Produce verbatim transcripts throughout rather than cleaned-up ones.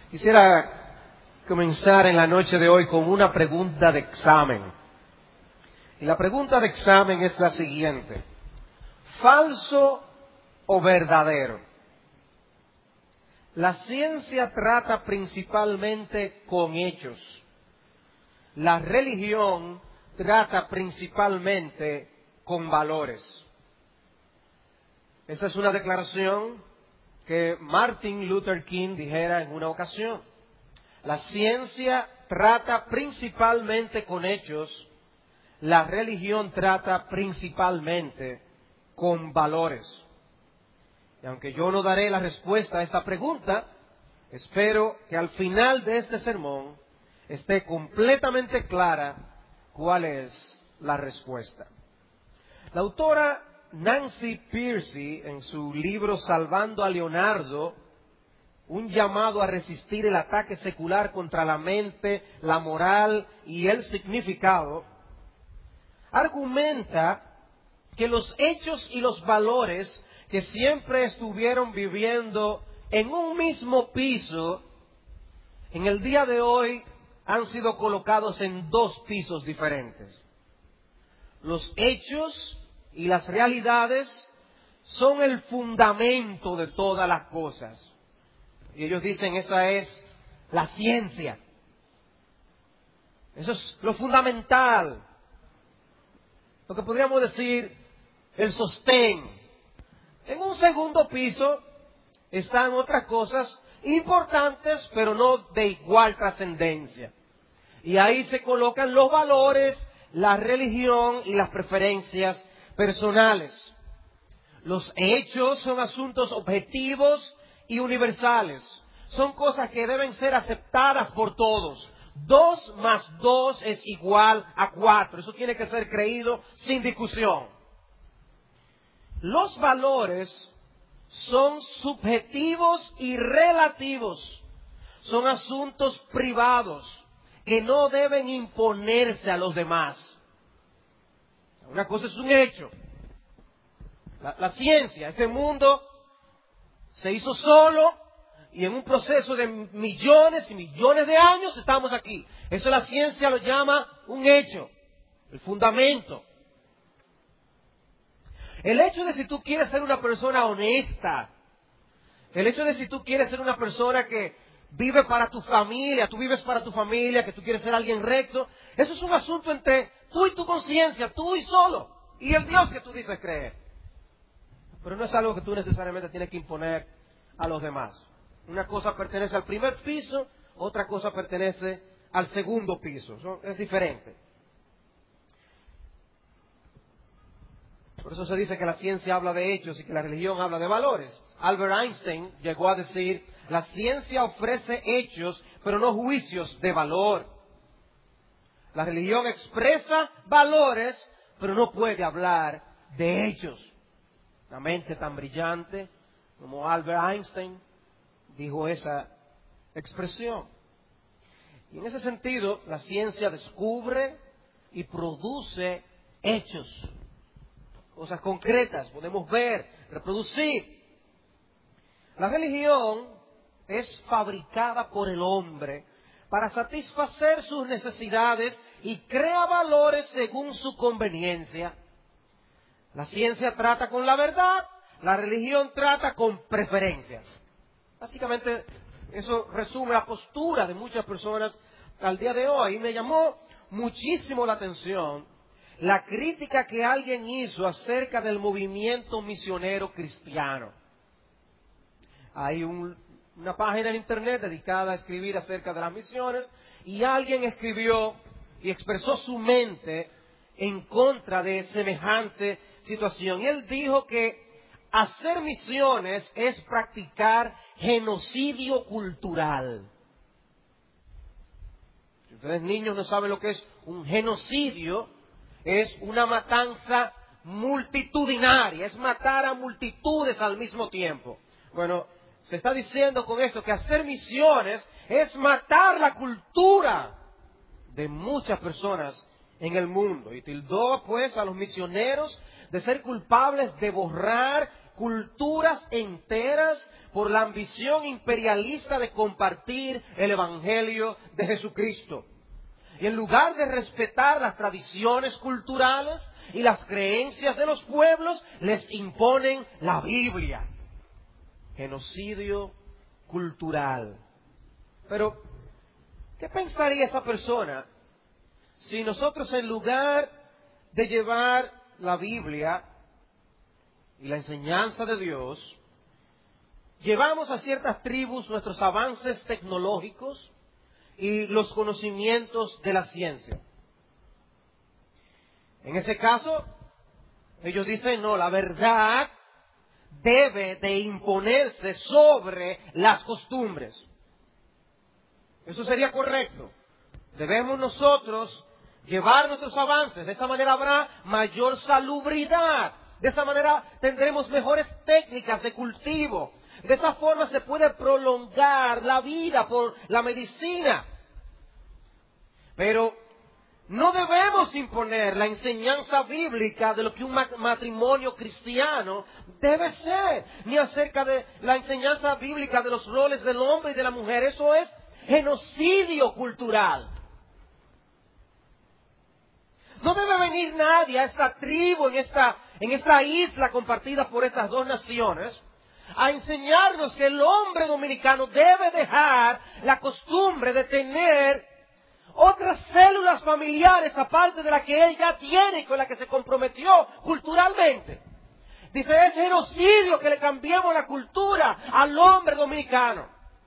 Quisiera comenzar en la noche de hoy con una pregunta de examen. Y la pregunta de examen es la siguiente: ¿falso o verdadero? La ciencia trata principalmente con hechos. La religión trata principalmente con valores. Esa es una declaración que Martin Luther King dijera en una ocasión. La ciencia trata principalmente con hechos, la religión trata principalmente con valores. Y aunque yo no daré la respuesta a esta pregunta, espero que al final de este sermón esté completamente clara cuál es la respuesta. La autora Nancy Pearcey, en su libro Salvando a Leonardo, un llamado a resistir el ataque secular contra la mente, la moral y el significado, argumenta que los hechos y los valores que siempre estuvieron viviendo en un mismo piso, en el día de hoy han sido colocados en dos pisos diferentes. Los hechos y las realidades son el fundamento de todas las cosas. Y ellos dicen, esa es la ciencia. Eso es lo fundamental. Lo que podríamos decir, el sostén. En un segundo piso están otras cosas importantes, pero no de igual trascendencia. Y ahí se colocan los valores, la religión y las preferencias personales. Los hechos son asuntos objetivos y universales. Son cosas que deben ser aceptadas por todos. Dos más dos es igual a cuatro. Eso tiene que ser creído sin discusión. Los valores son subjetivos y relativos. Son asuntos privados que no deben imponerse a los demás. Una cosa es un hecho. La, la ciencia, este mundo se hizo solo y en un proceso de millones y millones de años estamos aquí. Eso la ciencia lo llama un hecho, el fundamento. El hecho de si tú quieres ser una persona honesta, el hecho de si tú quieres ser una persona que vive para tu familia, tú vives para tu familia, que tú quieres ser alguien recto, eso es un asunto entre tú y tu conciencia, tú y solo, y el Dios que tú dices creer. Pero no es algo que tú necesariamente tienes que imponer a los demás. Una cosa pertenece al primer piso, otra cosa pertenece al segundo piso. Eso es diferente. Por eso se dice que la ciencia habla de hechos y que la religión habla de valores. Albert Einstein llegó a decir, la ciencia ofrece hechos, pero no juicios de valor. La religión expresa valores, pero no puede hablar de hechos. Una mente tan brillante como Albert Einstein dijo esa expresión. Y en ese sentido, la ciencia descubre y produce hechos. Cosas concretas, podemos ver, reproducir. La religión es fabricada por el hombre para satisfacer sus necesidades y crea valores según su conveniencia. La ciencia trata con la verdad, la religión trata con preferencias. Básicamente, eso resume la postura de muchas personas al día de hoy. Y me llamó muchísimo la atención la crítica que alguien hizo acerca del movimiento misionero cristiano. Hay un, una página en internet dedicada a escribir acerca de las misiones, y alguien escribió y expresó su mente en contra de semejante situación. Y él dijo que hacer misiones es practicar genocidio cultural. Si ustedes niños no saben lo que es un genocidio, es una matanza multitudinaria, es matar a multitudes al mismo tiempo. Bueno, se está diciendo con esto que hacer misiones es matar la cultura de muchas personas en el mundo. Y tildó pues a los misioneros de ser culpables de borrar culturas enteras por la ambición imperialista de compartir el Evangelio de Jesucristo. Y en lugar de respetar las tradiciones culturales y las creencias de los pueblos, les imponen la Biblia. Genocidio cultural. Pero, ¿qué pensaría esa persona si nosotros, en lugar de llevar la Biblia y la enseñanza de Dios, llevamos a ciertas tribus nuestros avances tecnológicos y los conocimientos de la ciencia? En ese caso, ellos dicen, no, la verdad debe de imponerse sobre las costumbres. Eso sería correcto. Debemos nosotros llevar nuestros avances. De esa manera habrá mayor salubridad. De esa manera tendremos mejores técnicas de cultivo. De esa forma se puede prolongar la vida por la medicina. Pero no debemos imponer la enseñanza bíblica de lo que un matrimonio cristiano debe ser, ni acerca de la enseñanza bíblica de los roles del hombre y de la mujer. Eso es genocidio cultural. No debe venir nadie a esta tribu, en esta, en esta isla compartida por estas dos naciones, a enseñarnos que el hombre dominicano debe dejar la costumbre de tener otras células familiares aparte de la que él ya tiene y con la que se comprometió culturalmente. Dice, es genocidio que le cambiemos la cultura al hombre dominicano.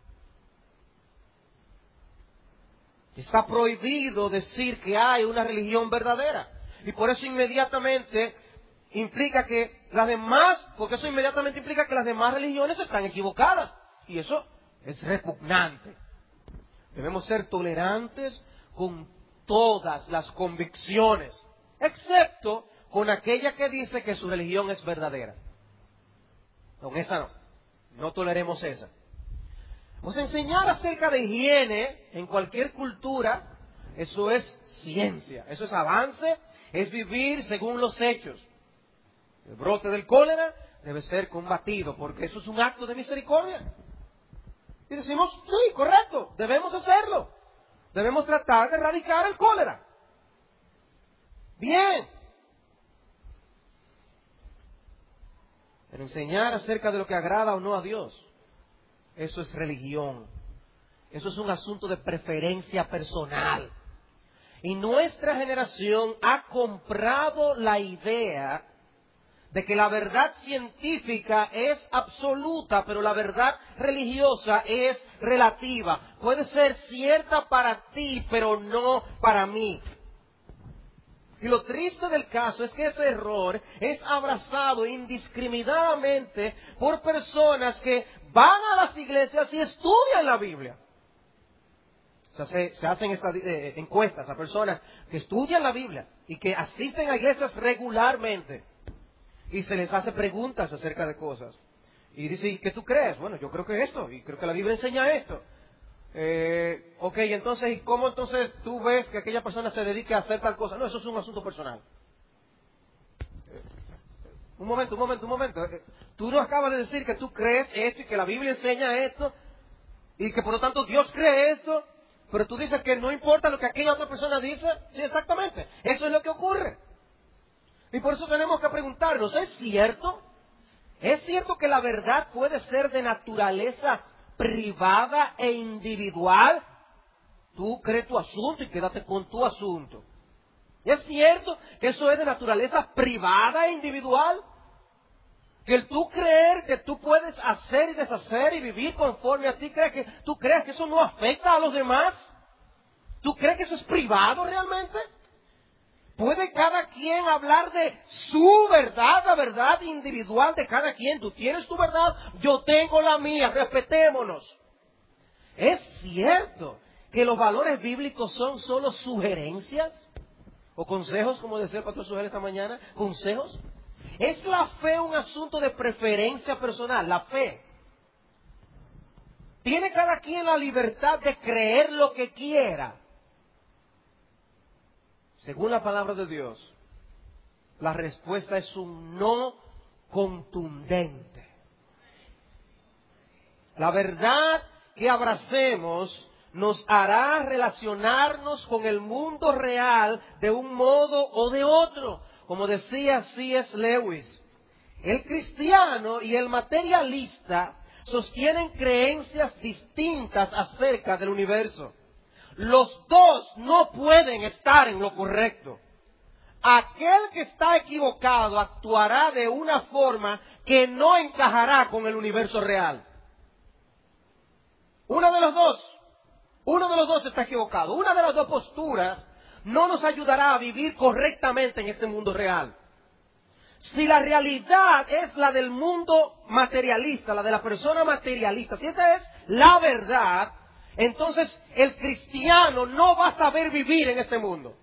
Está prohibido decir que hay una religión verdadera. Y por eso inmediatamente implica que las demás, porque eso inmediatamente implica que las demás religiones están equivocadas. Y eso es repugnante. Debemos ser tolerantes con todas las convicciones, excepto con aquella que dice que su religión es verdadera. Con esa no. No toleremos esa. Pues enseñar acerca de higiene en cualquier cultura, eso es ciencia, eso es avance, es vivir según los hechos. El brote del cólera debe ser combatido porque eso es un acto de misericordia. Y decimos, sí, correcto, debemos hacerlo. Debemos tratar de erradicar el cólera. Bien. Pero enseñar acerca de lo que agrada o no a Dios, eso es religión. Eso es un asunto de preferencia personal. Y nuestra generación ha comprado la idea de que la verdad científica es absoluta, pero la verdad religiosa es relativa. Puede ser cierta para ti, pero no para mí. Y lo triste del caso es que ese error es abrazado indiscriminadamente por personas que van a las iglesias y estudian la Biblia. O sea, se, se hacen estas eh, encuestas a personas que estudian la Biblia y que asisten a iglesias regularmente. Y se les hace preguntas acerca de cosas. Y dice, ¿y qué tú crees? Bueno, yo creo que esto, y creo que la Biblia enseña esto. Eh, ok, entonces, ¿y cómo entonces tú ves que aquella persona se dedique a hacer tal cosa? No, eso es un asunto personal. Eh, un momento, un momento, un momento. Eh, tú no acabas de decir que tú crees esto y que la Biblia enseña esto y que por lo tanto Dios cree esto, pero tú dices que no importa lo que aquella otra persona dice. Sí, exactamente. Eso es lo que ocurre. Y por eso tenemos que preguntarnos, ¿es cierto? ¿Es cierto que la verdad puede ser de naturaleza privada e individual? Tú crees tu asunto y quédate con tu asunto. ¿Es cierto que eso es de naturaleza privada e individual? Que el tú creer que tú puedes hacer y deshacer y vivir conforme a ti, crees que, ¿tú crees que eso no afecta a los demás? ¿Tú crees que eso es privado realmente? ¿Puede cada quien hablar de su verdad, la verdad individual de cada quien? Tú tienes tu verdad, yo tengo la mía, respetémonos. ¿Es cierto que los valores bíblicos son solo sugerencias? ¿O consejos, como decía el pastor Sujel esta mañana? ¿Consejos? ¿Es la fe un asunto de preferencia personal? La fe. ¿Tiene cada quien la libertad de creer lo que quiera? Según la palabra de Dios, la respuesta es un no contundente. La verdad que abracemos nos hará relacionarnos con el mundo real de un modo o de otro. Como decía C S Lewis, el cristiano y el materialista sostienen creencias distintas acerca del universo. Los dos no pueden estar en lo correcto. Aquel que está equivocado actuará de una forma que no encajará con el universo real. Uno de los dos, uno de los dos está equivocado. Una de las dos posturas no nos ayudará a vivir correctamente en este mundo real. Si la realidad es la del mundo materialista, la de la persona materialista, si esa es la verdad, entonces el cristiano no va a saber vivir en este mundo.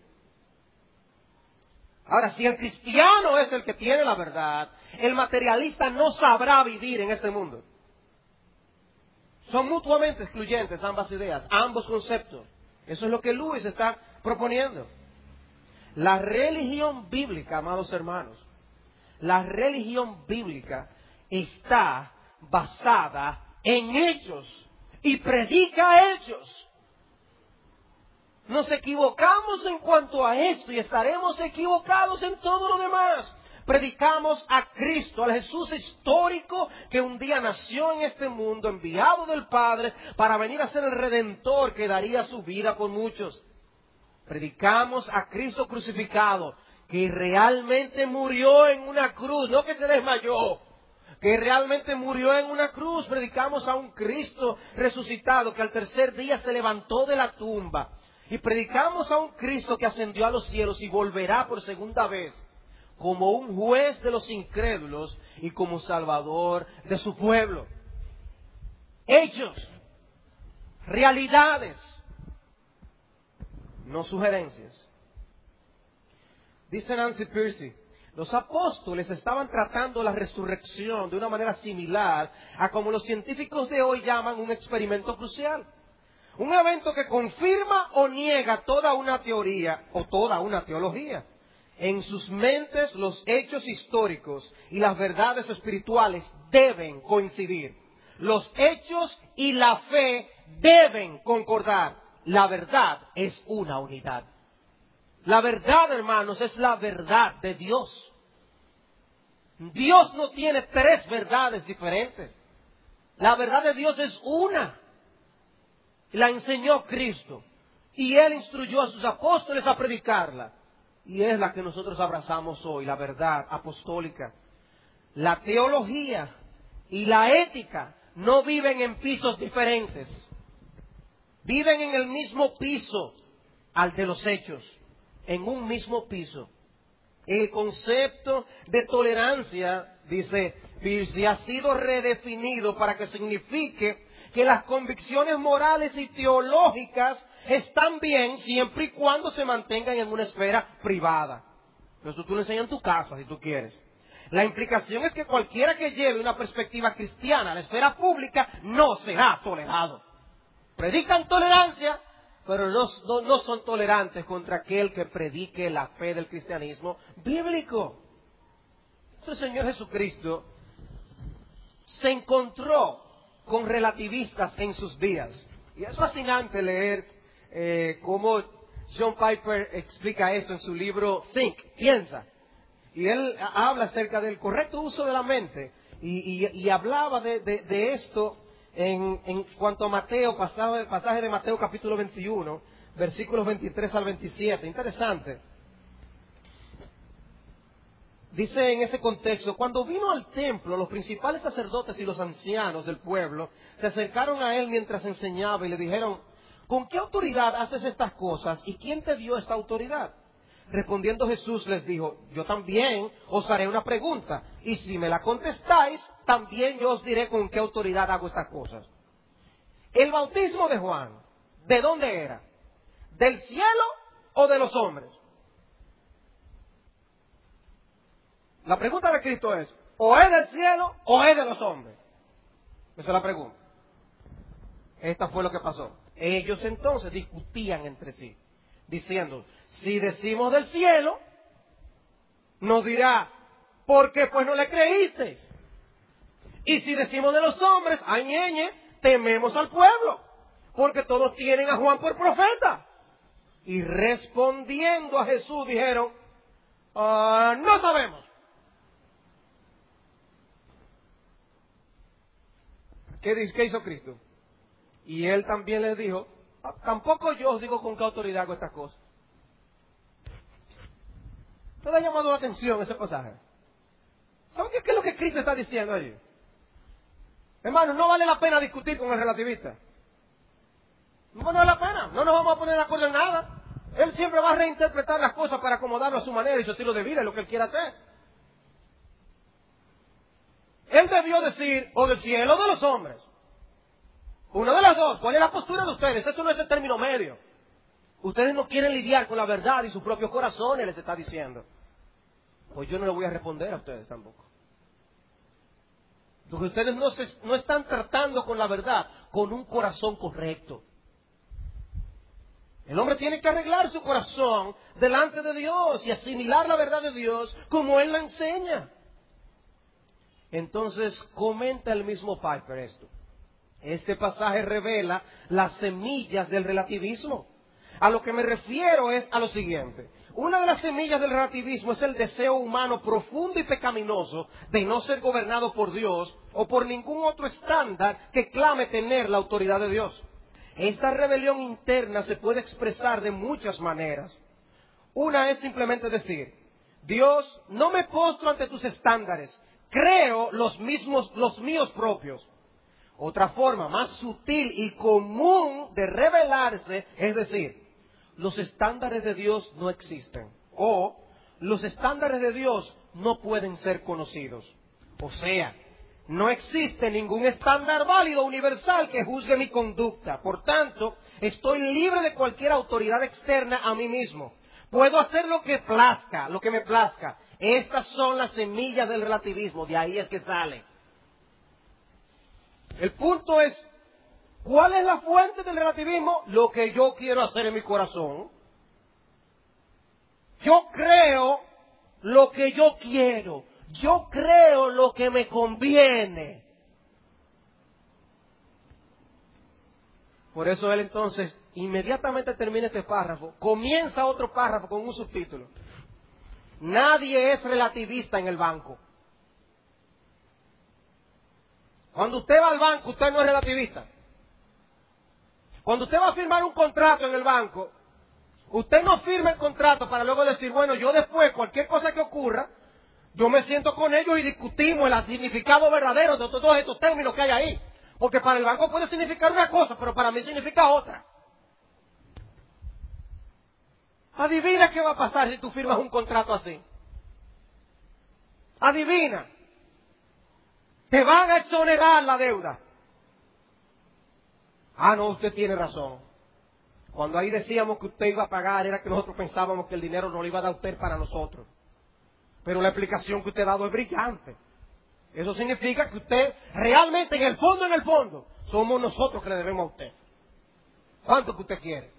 Ahora, si el cristiano es el que tiene la verdad, el materialista no sabrá vivir en este mundo. Son mutuamente excluyentes ambas ideas, ambos conceptos. Eso es lo que Lewis está proponiendo. La religión bíblica, amados hermanos, la religión bíblica está basada en hechos y predica hechos. Nos equivocamos en cuanto a esto y estaremos equivocados en todo lo demás. Predicamos a Cristo, al Jesús histórico que un día nació en este mundo, enviado del Padre para venir a ser el Redentor que daría su vida por muchos. Predicamos a Cristo crucificado, que realmente murió en una cruz, no que se desmayó, que realmente murió en una cruz. Predicamos a un Cristo resucitado que al tercer día se levantó de la tumba. Y predicamos a un Cristo que ascendió a los cielos y volverá por segunda vez como un juez de los incrédulos y como salvador de su pueblo. Hechos, realidades, no sugerencias. Dice Nancy Pearcey, los apóstoles estaban tratando la resurrección de una manera similar a como los científicos de hoy llaman un experimento crucial. Un evento que confirma o niega toda una teoría o toda una teología. En sus mentes los hechos históricos y las verdades espirituales deben coincidir. Los hechos y la fe deben concordar. La verdad es una unidad. La verdad, hermanos, es la verdad de Dios. Dios no tiene tres verdades diferentes. La verdad de Dios es una. La enseñó Cristo. Y Él instruyó a sus apóstoles a predicarla. Y es la que nosotros abrazamos hoy, la verdad apostólica. La teología y la ética no viven en pisos diferentes. Viven en el mismo piso al de los hechos. En un mismo piso. El concepto de tolerancia, dice Pearcey, ha sido redefinido para que signifique que las convicciones morales y teológicas están bien siempre y cuando se mantengan en una esfera privada. Eso tú lo enseñas en tu casa si tú quieres. La implicación es que cualquiera que lleve una perspectiva cristiana a la esfera pública no será tolerado. Predican tolerancia, pero no, no, no son tolerantes contra aquel que predique la fe del cristianismo bíblico. Entonces el Señor Jesucristo se encontró con relativistas en sus días. Y es fascinante leer eh, cómo John Piper explica esto en su libro Think, Piensa. Y él habla acerca del correcto uso de la mente. Y, y, y hablaba de, de, de esto en, en cuanto a Mateo, pasaje, pasaje de Mateo capítulo veintiuno, versículos veintitrés al veintisiete. Interesante. Dice en ese contexto, cuando vino al templo, los principales sacerdotes y los ancianos del pueblo se acercaron a él mientras enseñaba y le dijeron, ¿con qué autoridad haces estas cosas y quién te dio esta autoridad? Respondiendo Jesús les dijo, yo también os haré una pregunta y si me la contestáis, también yo os diré con qué autoridad hago estas cosas. El bautismo de Juan, ¿de dónde era? ¿Del cielo o de los hombres? La pregunta de Cristo es, o es del cielo o es de los hombres. Esa es la pregunta. Esta fue lo que pasó. Ellos entonces discutían entre sí, diciendo, si decimos del cielo, nos dirá, porque pues no le creísteis. Y si decimos de los hombres, ay ñeñe, tememos al pueblo, porque todos tienen a Juan por profeta. Y respondiendo a Jesús dijeron, ah, no sabemos. ¿Qué, dice, ¿Qué hizo Cristo? Y él también les dijo, tampoco yo os digo con qué autoridad hago estas cosas. ¿Te ha llamado la atención ese pasaje? ¿Saben qué, qué es lo que Cristo está diciendo allí? Hermano, no vale la pena discutir con el relativista. No vale la pena, no nos vamos a poner de acuerdo en nada. Él siempre va a reinterpretar las cosas para acomodarlo a su manera y su estilo de vida, y lo que él quiera hacer. Él debió decir, o del cielo o de los hombres. Una de las dos. ¿Cuál es la postura de ustedes? Esto no es el término medio. Ustedes no quieren lidiar con la verdad y sus propios corazones, les está diciendo. Pues yo no le voy a responder a ustedes tampoco. Porque ustedes no, se, no están tratando con la verdad, con un corazón correcto. El hombre tiene que arreglar su corazón delante de Dios y asimilar la verdad de Dios como Él la enseña. Entonces comenta el mismo Piper esto. Este pasaje revela las semillas del relativismo. A lo que me refiero es a lo siguiente. Una de las semillas del relativismo es el deseo humano profundo y pecaminoso de no ser gobernado por Dios o por ningún otro estándar que clame tener la autoridad de Dios. Esta rebelión interna se puede expresar de muchas maneras. Una es simplemente decir, Dios, no me postro ante tus estándares, creo los mismos, los míos propios. Otra forma más sutil y común de rebelarse es decir, los estándares de Dios no existen. O los estándares de Dios no pueden ser conocidos. O sea, no existe ningún estándar válido universal que juzgue mi conducta. Por tanto, estoy libre de cualquier autoridad externa a mí mismo. Puedo hacer lo que plazca, lo que me plazca. Estas son las semillas del relativismo, de ahí es que sale. El punto es, ¿cuál es la fuente del relativismo? Lo que yo quiero hacer en mi corazón. Yo creo lo que yo quiero. Yo creo lo que me conviene. Por eso él entonces, inmediatamente termina este párrafo, comienza otro párrafo con un subtítulo. Nadie es relativista en el banco. Cuando usted va al banco, usted no es relativista. Cuando usted va a firmar un contrato en el banco, usted no firma el contrato para luego decir, bueno, yo después, cualquier cosa que ocurra, yo me siento con ellos y discutimos el significado verdadero de todos estos términos que hay ahí. Porque para el banco puede significar una cosa, pero para mí significa otra. Adivina qué va a pasar si tú firmas un contrato así. Adivina. Te van a exonerar la deuda. Ah, no, usted tiene razón. Cuando ahí decíamos que usted iba a pagar, era que nosotros pensábamos que el dinero no lo iba a dar usted para nosotros. Pero la explicación que usted ha dado es brillante. Eso significa que usted realmente, en el fondo, en el fondo, somos nosotros que le debemos a usted. ¿Cuánto que usted quiere?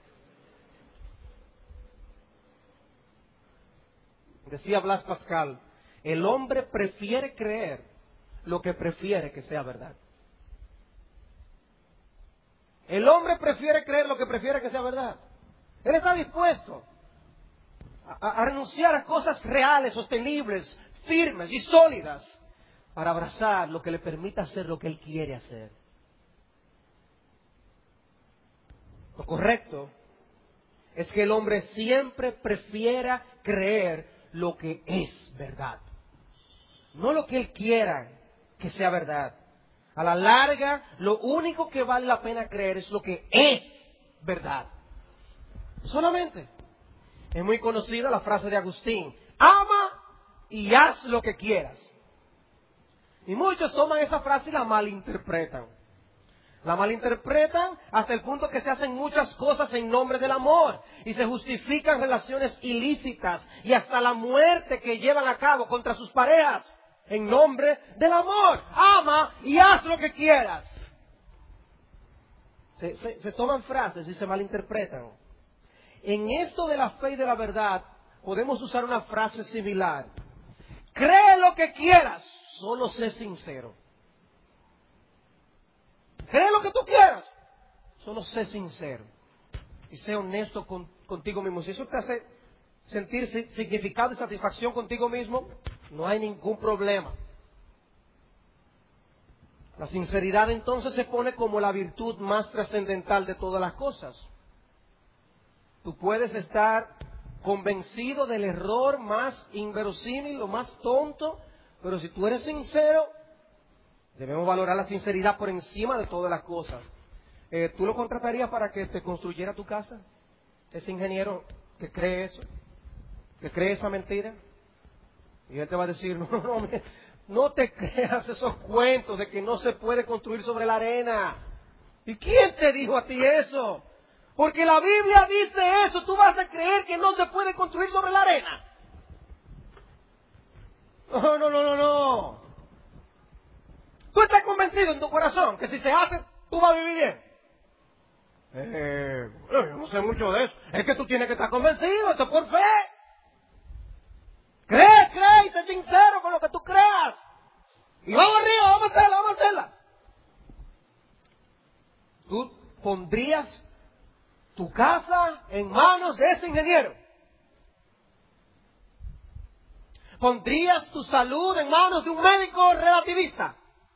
Decía Blas Pascal, el hombre prefiere creer lo que prefiere que sea verdad. El hombre prefiere creer lo que prefiere que sea verdad. Él está dispuesto a, a renunciar a cosas reales, sostenibles, firmes y sólidas para abrazar lo que le permita hacer lo que él quiere hacer. Lo correcto es que el hombre siempre prefiera creer lo que es verdad, no lo que él quiera que sea verdad. A la larga, lo único que vale la pena creer es lo que es verdad. Solamente. Es muy conocida la frase de Agustín, ama y haz lo que quieras. Y muchos toman esa frase y la malinterpretan. La malinterpretan hasta el punto que se hacen muchas cosas en nombre del amor y se justifican relaciones ilícitas y hasta la muerte que llevan a cabo contra sus parejas en nombre del amor. Ama y haz lo que quieras. Se, se, se toman frases y se malinterpretan. En esto de la fe y de la verdad podemos usar una frase similar. Cree lo que quieras, solo sé sincero. Cree lo que tú quieras, solo sé sincero. Y sé honesto con, contigo mismo. Si eso te hace sentir significado y satisfacción contigo mismo, no hay ningún problema. La sinceridad entonces se pone como la virtud más trascendental de todas las cosas. Tú puedes estar convencido del error más inverosímil o más tonto, pero si tú eres sincero, debemos valorar la sinceridad por encima de todas las cosas. Eh, ¿Tú lo contratarías para que te construyera tu casa? Ese ingeniero que cree eso, que cree esa mentira. Y él te va a decir, no, no, me, no te creas esos cuentos de que no se puede construir sobre la arena. ¿Y quién te dijo a ti eso? Porque la Biblia dice eso. ¿Tú vas a creer que no se puede construir sobre la arena? No, no, no, no, no. Tú estás convencido en tu corazón que si se hace, tú vas a vivir bien. Eh, yo no sé mucho de eso. Es que tú tienes que estar convencido, esto es por fe. Cree, cree y sé sincero con lo que tú creas. Y vamos arriba, vamos a hacerla, vamos a hacerla. Tú pondrías tu casa en manos de ese ingeniero. Pondrías tu salud en manos de un médico relativista.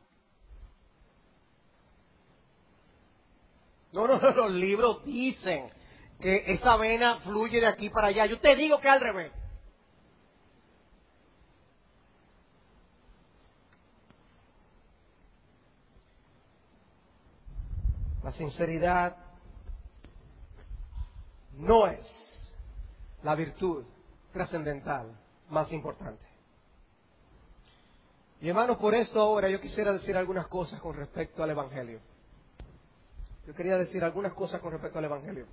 No, no, no, los libros dicen que esa vena fluye de aquí para allá. Yo te digo que al revés. La sinceridad no es la virtud trascendental más importante. Y hermanos, por esto ahora yo quisiera decir algunas cosas con respecto al Evangelio. Yo quería decir algunas cosas con respecto al Evangelio,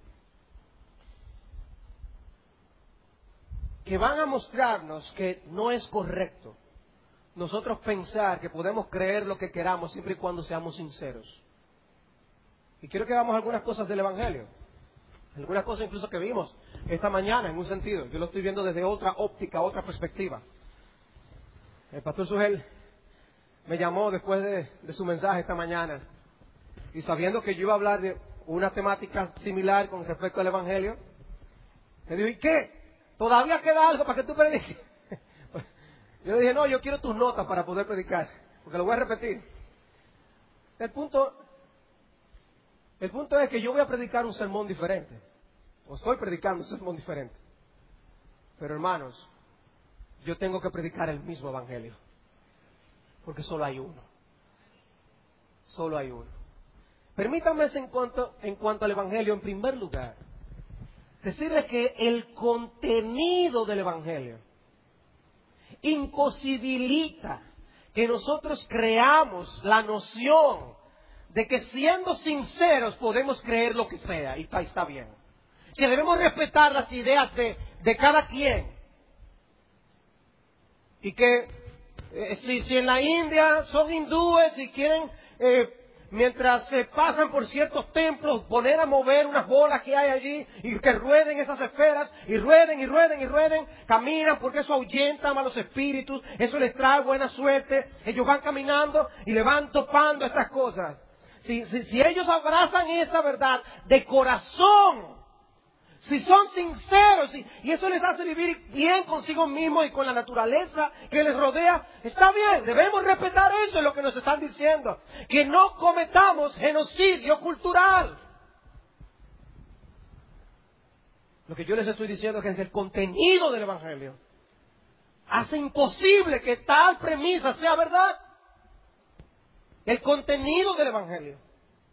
que van a mostrarnos que no es correcto nosotros pensar que podemos creer lo que queramos siempre y cuando seamos sinceros. Y quiero que hagamos algunas cosas del Evangelio, algunas cosas incluso que vimos esta mañana en un sentido. Yo lo estoy viendo desde otra óptica, otra perspectiva. El pastor Sugel me llamó después de, de su mensaje esta mañana. Y sabiendo que yo iba a hablar de una temática similar con respecto al Evangelio, me dijo, ¿y qué? ¿Todavía queda algo para que tú prediques? Yo le dije, no, yo quiero tus notas para poder predicar, porque lo voy a repetir. El punto, el punto es que yo voy a predicar un sermón diferente, o estoy predicando un sermón diferente. Pero hermanos, yo tengo que predicar el mismo Evangelio, porque solo hay uno. Solo hay uno. Permítanme en cuanto, en cuanto al Evangelio, en primer lugar, decirles que el contenido del Evangelio imposibilita que nosotros creamos la noción de que siendo sinceros podemos creer lo que sea y está, está bien. Que debemos respetar las ideas de, de cada quien. Y que eh, si, si en la India son hindúes y quieren... Eh, mientras se pasan por ciertos templos, poner a mover unas bolas que hay allí y que rueden esas esferas y rueden y rueden y rueden, caminan porque eso ahuyenta a malos espíritus, eso les trae buena suerte, ellos van caminando y le van topando estas cosas. Si, si, si ellos abrazan esa verdad de corazón, si son sinceros y, y eso les hace vivir bien consigo mismos y con la naturaleza que les rodea, está bien, debemos respetar eso, es lo que nos están diciendo. Que no cometamos genocidio cultural. Lo que yo les estoy diciendo es que el contenido del Evangelio hace imposible que tal premisa sea verdad. El contenido del Evangelio.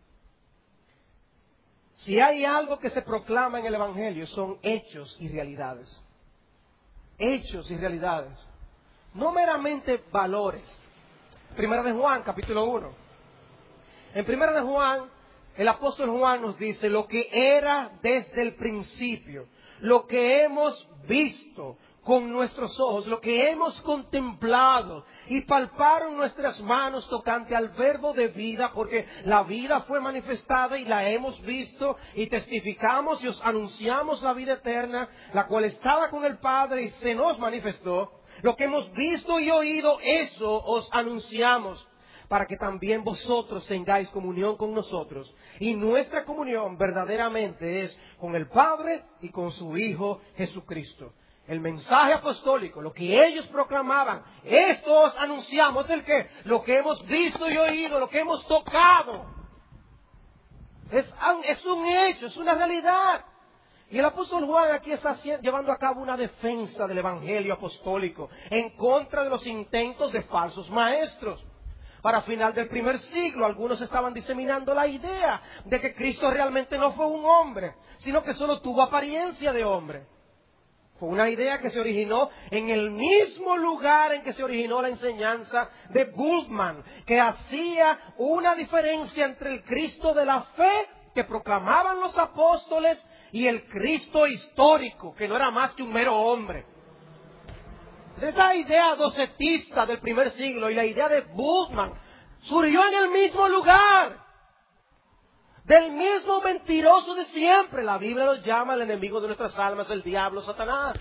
Si hay algo que se proclama en el Evangelio, son hechos y realidades. Hechos y realidades. No meramente valores. Primera de Juan, capítulo uno. En Primera de Juan, el apóstol Juan nos dice lo que era desde el principio, lo que hemos visto con nuestros ojos, lo que hemos contemplado y palparon nuestras manos tocante al verbo de vida, porque la vida fue manifestada y la hemos visto y testificamos y os anunciamos la vida eterna, la cual estaba con el Padre y se nos manifestó. Lo que hemos visto y oído, eso os anunciamos, para que también vosotros tengáis comunión con nosotros. Y nuestra comunión verdaderamente es con el Padre y con su Hijo Jesucristo. El mensaje apostólico, lo que ellos proclamaban, esto os anunciamos, el que, lo que hemos visto y oído, lo que hemos tocado. Es, es un hecho, es una realidad. Y el apóstol Juan aquí está llevando a cabo una defensa del evangelio apostólico en contra de los intentos de falsos maestros. Para final del primer siglo, algunos estaban diseminando la idea de que Cristo realmente no fue un hombre, sino que solo tuvo apariencia de hombre. Fue una idea que se originó en el mismo lugar en que se originó la enseñanza de Bultmann, que hacía una diferencia entre el Cristo de la fe que proclamaban los apóstoles y el Cristo histórico, que no era más que un mero hombre. Esa idea docetista del primer siglo y la idea de Bultmann surgió en el mismo lugar, del mismo mentiroso de siempre. La Biblia lo llama el enemigo de nuestras almas, el diablo, Satanás.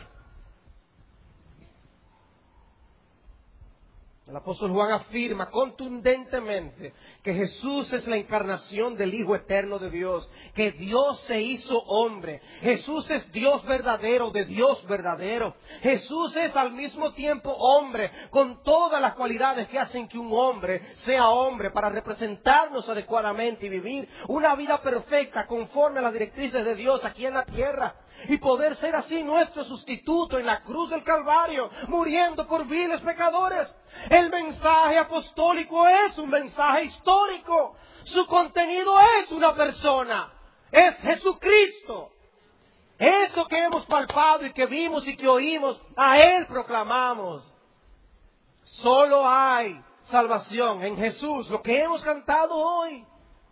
El apóstol Juan afirma contundentemente que Jesús es la encarnación del Hijo eterno de Dios, que Dios se hizo hombre. Jesús es Dios verdadero, de Dios verdadero. Jesús es al mismo tiempo hombre, con todas las cualidades que hacen que un hombre sea hombre, para representarnos adecuadamente y vivir una vida perfecta conforme a las directrices de Dios aquí en la tierra. Y poder ser así nuestro sustituto en la cruz del Calvario, muriendo por viles pecadores. El mensaje apostólico es un mensaje histórico. Su contenido es una persona. Es Jesucristo. Eso que hemos palpado y que vimos y que oímos, a Él proclamamos. Solo hay salvación en Jesús, lo que hemos cantado hoy.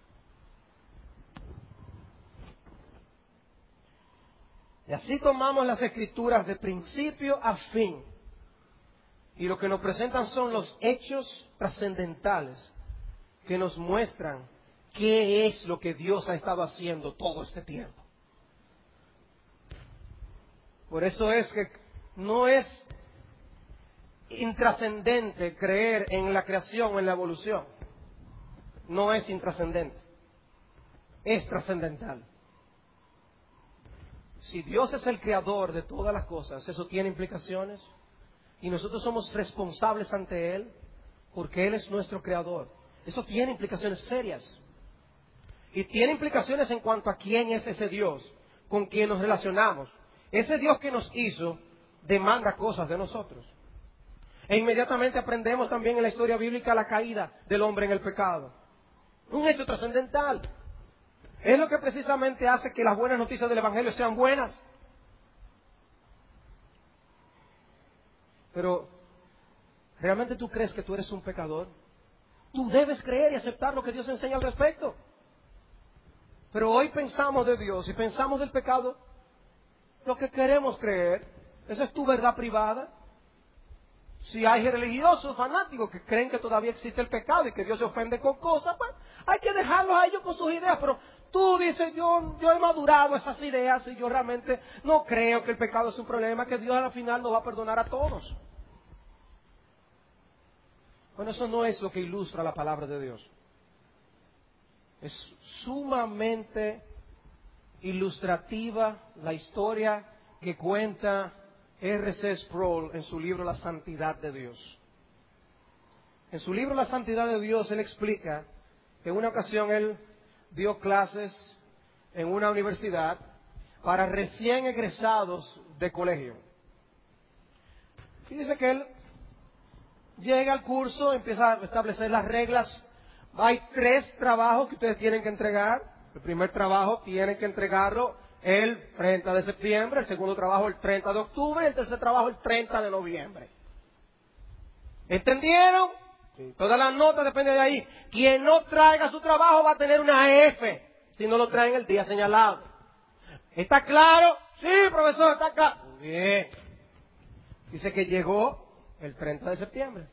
Y así tomamos las Escrituras de principio a fin. Y lo que nos presentan son los hechos trascendentales que nos muestran qué es lo que Dios ha estado haciendo todo este tiempo. Por eso es que no es intrascendente creer en la creación o en la evolución. No es intrascendente. Es trascendental. Si Dios es el creador de todas las cosas, eso tiene implicaciones. Y nosotros somos responsables ante Él, porque Él es nuestro creador. Eso tiene implicaciones serias. Y tiene implicaciones en cuanto a quién es ese Dios con quien nos relacionamos. Ese Dios que nos hizo demanda cosas de nosotros. E inmediatamente aprendemos también en la historia bíblica la caída del hombre en el pecado. Un hecho trascendental. Es lo que precisamente hace que las buenas noticias del Evangelio sean buenas. Pero, ¿realmente tú crees que tú eres un pecador? Tú debes creer y aceptar lo que Dios enseña al respecto. Pero hoy pensamos de Dios y pensamos del pecado lo que queremos creer. Esa es tu verdad privada. Si hay religiosos fanáticos que creen que todavía existe el pecado y que Dios se ofende con cosas, pues hay que dejarlos a ellos con sus ideas. Pero tú dices, yo, yo he madurado esas ideas y yo realmente no creo que el pecado es un problema, que Dios al final nos va a perdonar a todos. Bueno, eso no es lo que ilustra la palabra de Dios. Es sumamente ilustrativa la historia que cuenta R C Sproul en su libro La Santidad de Dios. En su libro La Santidad de Dios, él explica que en una ocasión él dio clases en una universidad para recién egresados de colegio. Y dice que él llega al curso, empieza a establecer las reglas. Hay tres trabajos que ustedes tienen que entregar. El primer trabajo tienen que entregarlo el treinta de septiembre, el segundo trabajo el treinta de octubre y el tercer trabajo el treinta de noviembre. ¿Entendieron? Sí. Todas las notas dependen de ahí. Quien no traiga su trabajo va a tener una F si no lo trae en el día señalado. ¿Está claro? Sí, profesor, está claro. Muy bien. Dice que llegó el treinta de septiembre.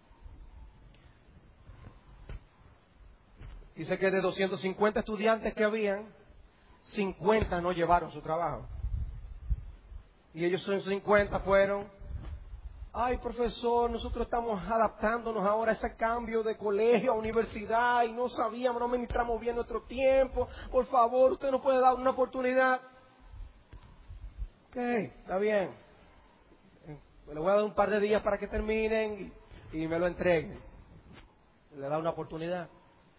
Dice que de doscientos cincuenta estudiantes que habían, cincuenta no llevaron su trabajo. Y ellos son cincuenta fueron Ay, profesor, nosotros estamos adaptándonos ahora a ese cambio de colegio a universidad y no sabíamos, no administramos bien nuestro tiempo. Por favor, usted nos puede dar una oportunidad. Ok, está bien. Le voy a dar un par de días para que terminen y, y me lo entreguen. Le da una oportunidad.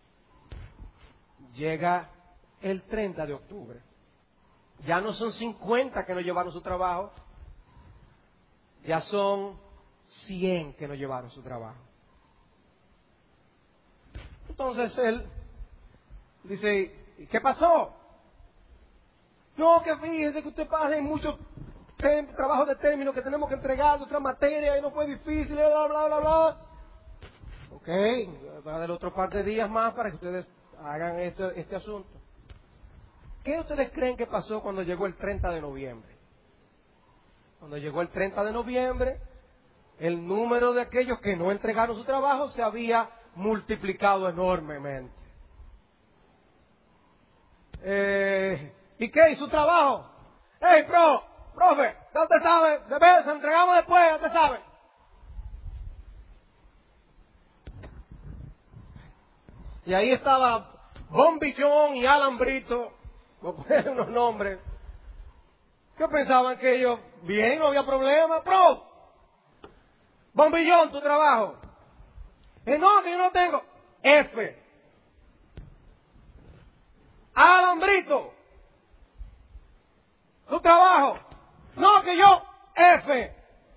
Llega el treinta de octubre. Ya no son cincuenta que no llevaron su trabajo. Ya son cien que no llevaron su trabajo. Entonces él dice, ¿qué pasó? No, que fíjese que usted pasa en muchos trabajos de término que tenemos que entregar de otra materia y no fue difícil, bla, bla, bla, bla. Ok, va a dar otro par de días más para que ustedes hagan este, este asunto. ¿Qué ustedes creen que pasó cuando llegó el treinta de noviembre? Cuando llegó el treinta de noviembre, el número de aquellos que no entregaron su trabajo se había multiplicado enormemente. Eh, ¿Y qué? ¿Y su trabajo? ¡Hey, pro! ¡Profe! ¿Ya usted sabe? De ver, se entregamos después, ya usted sabe. Y ahí estaba Bombillón y Alan Brito, por poner unos nombres. ¿Qué pensaban que ellos? Bien, no había problema. ¡Pro! Bombillón, tu trabajo. Eh, no, que yo no tengo. F. Alan Brito, tu trabajo. No, que yo. F.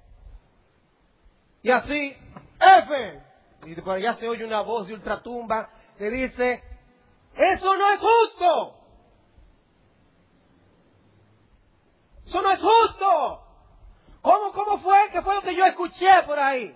Y así, F. Y por allá se oye una voz de ultratumba que dice, eso no es justo. Eso no es justo. ¿Cómo, cómo fue? ¿Qué fue lo que yo escuché por ahí?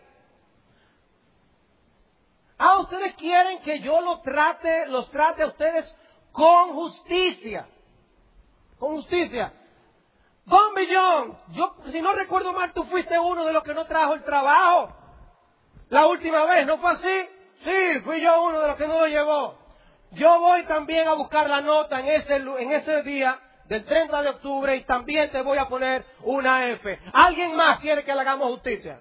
Ah, ustedes quieren que yo los trate, los trate a ustedes con justicia. Con justicia. Bombillón, yo, si no recuerdo mal, tú fuiste uno de los que no trajo el trabajo. La última vez, ¿no fue así? Sí, fui yo uno de los que no lo llevó. Yo voy también a buscar la nota en ese, en ese día del treinta de octubre y también te voy a poner una F. ¿Alguien más quiere que le hagamos justicia?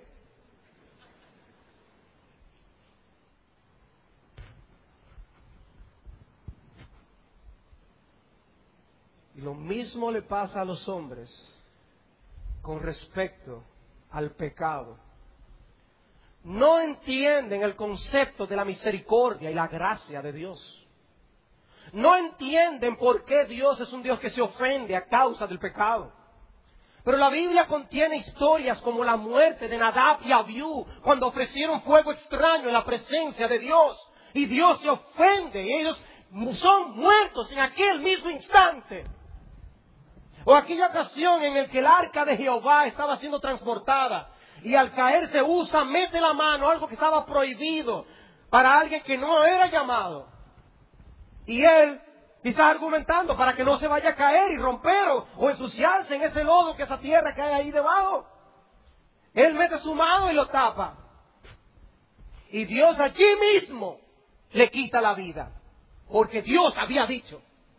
Y lo mismo le pasa a los hombres con respecto al pecado. No entienden el concepto de la misericordia y la gracia de Dios. No entienden por qué Dios es un Dios que se ofende a causa del pecado. Pero la Biblia contiene historias como la muerte de Nadab y Abiú, cuando ofrecieron fuego extraño en la presencia de Dios. Y Dios se ofende y ellos son muertos en aquel mismo instante. O aquella ocasión en la que el arca de Jehová estaba siendo transportada y al caerse Usa mete la mano, algo que estaba prohibido para alguien que no era llamado. Y él quizás argumentando para que no se vaya a caer y romper o, o ensuciarse en ese lodo, que esa tierra que hay ahí debajo. Él mete su mano y lo tapa. Y Dios allí mismo le quita la vida. Porque Dios había dicho.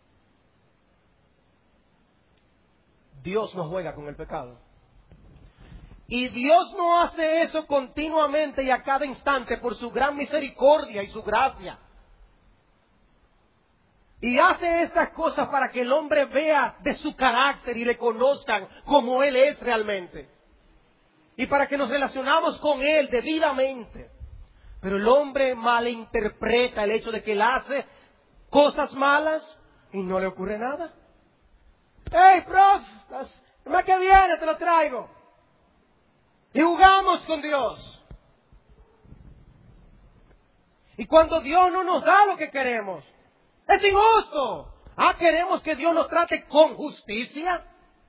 Dios no juega con el pecado. Y Dios no hace eso continuamente y a cada instante por su gran misericordia y su gracia. Y hace estas cosas para que el hombre vea de su carácter y le conozcan como Él es realmente. Y para que nos relacionamos con Él debidamente. Pero el hombre malinterpreta el hecho de que Él hace cosas malas y no le ocurre nada. ¡Hey, prof! El mes que viene te lo traigo. Y jugamos con Dios. Y cuando Dios no nos da lo que queremos, es injusto. Ah, queremos que Dios nos trate con justicia.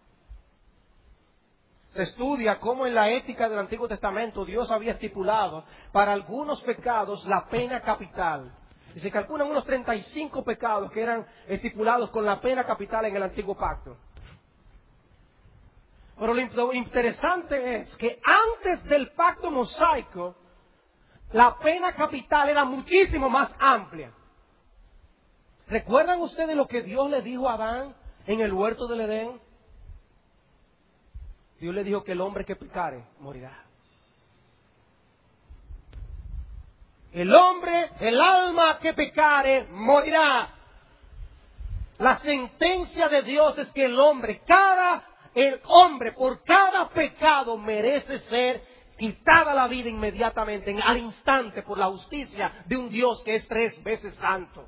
Se estudia cómo en la ética del Antiguo Testamento Dios había estipulado para algunos pecados la pena capital. Y se calculan unos treinta y cinco pecados que eran estipulados con la pena capital en el Antiguo Pacto. Pero lo interesante es que antes del pacto mosaico, la pena capital era muchísimo más amplia. ¿Recuerdan ustedes lo que Dios le dijo a Adán en el huerto del Edén? Dios le dijo que el hombre que pecare morirá. El hombre, el alma que pecare, morirá. La sentencia de Dios es que el hombre, cada el hombre, por cada pecado merece ser quitada la vida inmediatamente, al instante, por la justicia de un Dios que es tres veces santo.